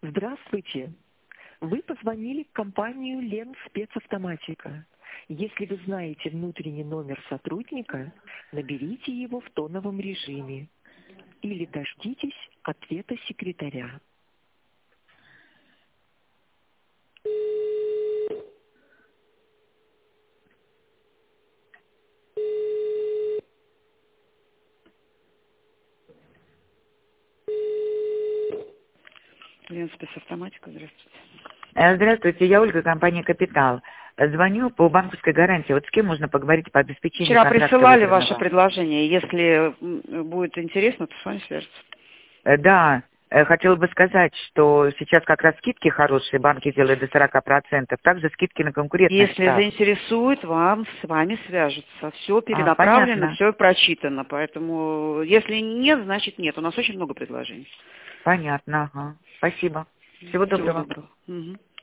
Здравствуйте. Вы позвонили в компанию Лен Спецавтоматика. Если вы знаете внутренний номер сотрудника, наберите его в тоновом режиме или дождитесь ответа секретаря. Лен Спецавтоматика, здравствуйте. Здравствуйте, я Ольга, компания «Капитал». Звоню по банковской гарантии. Вот с кем можно поговорить по обеспечению Вчера контракта присылали выбранного? ваше предложение. Если будет интересно, то с вами свяжутся. Да, хотела бы сказать, что сейчас как раз скидки хорошие, банки делают до 40%. Также скидки на конкурентных Если ставок. заинтересует, с вами свяжутся. Все перенаправлено, Понятно. все прочитано. Поэтому, если нет, значит нет. У нас очень много предложений. Понятно, ага. Спасибо. Всего доброго. Всего доброго. Угу.